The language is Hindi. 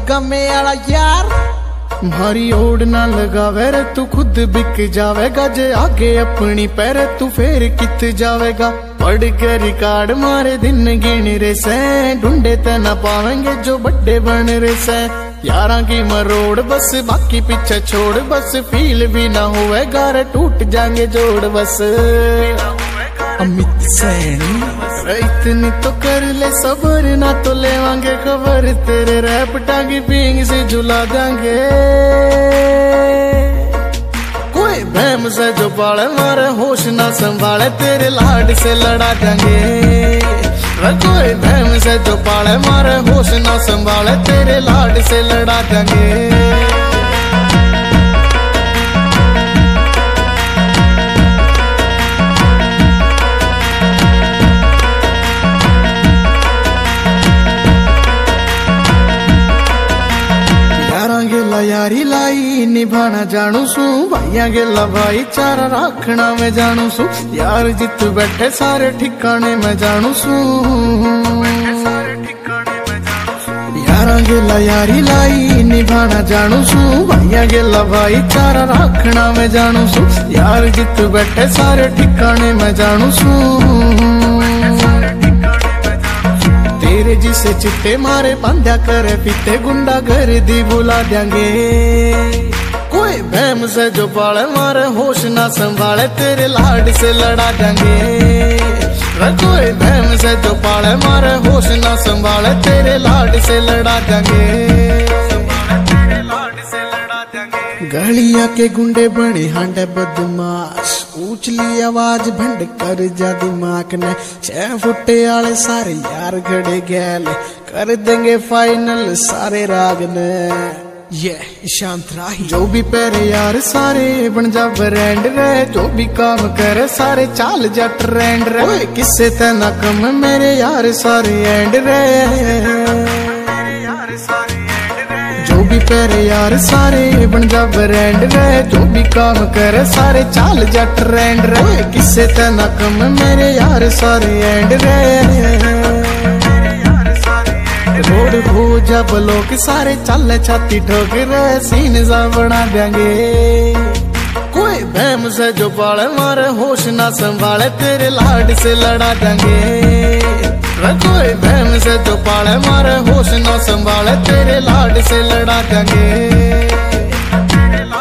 निगामे वाला यार, मारी ओढ़ ना लगावे रे तू खुद बिक जावेगा, जे आगे अपनी पैर तू फेर कित जावेगा। पढ़ के रिकॉर्ड मारे दिन गिन रे से, ढूंढे ते ना पावेंगे जो बड़े बन रे से। यारा की मरोड़ बस बाकी पीछे छोड़, बस फील भी ना हुए गारे टूट जाएंगे जोड़ बस। अमित सैनी इतनी तो कर ले सबर, ना तो लेवांगे खबर, तेरे रैप टांगी पींग से झुला देंगे। कोई भैम से जो पाले मारे होश ना संभाले, तेरे लाड से लड़ा देंगे। कोई भैम से जो पाले मारे होश ना संभाले, तेरे लाड से लड़ा देंगे। यारी लाई निभाना जानू सू, भाइया गेला भाईचारा रखना मैं जानू सू। यार जित बैठे सारे ठिकाने मैं जानू सू, यारा गेला यारी लाई निभाना जानू सू, भाइया गेला भाईचारा रखना मैं जानू सू। यार जित बैठे सारे ठिकाने मैं जानू सू। तेरे जिसे चिट्टे मारे बांध्या करे पीते, गुंडा घर दी बुला देंगे। कोई भैम से जो पाले मारे होश ना संभाले, तेरे लाड से लड़ा देंगे। कोई भैम से जो पाले मारे होश ना संभाले, तेरे लाड से लड़ा देंगे। गलिया के गुंडे बने हांडे बदमाश, ऊंचली आवाज भंड कर जा दिमाग ने। 6 फुटे आले सारे यार खड़े गैल, कर देंगे फाइनल सारे राग ने। ये शांत राही जो भी पैरे यार सारे बन जा ब्रांड रे, जो भी काम करे सारे चाल जा ट्रेंड रे। किससे तना कम मेरे यार सारे एंड रे, जो भी पैरे यार सारे बन जा ब्रांड रे, जो भी काम करे सारे चाल जा ट्रेंड रे। किससे तना कम मेरे यार सारे एंड रे। रोड हो जा ब्लॉक सारे चल छाती ठोक रे, सीन सा बना देंगे। कोई भैम से जो पाले मारे होश ना संभाले, तेरे लाड से लड़ा देंगे। कोई भैम से जो पाले मारे होश ना संभाले, तेरे लाड से लड़ा देंगे।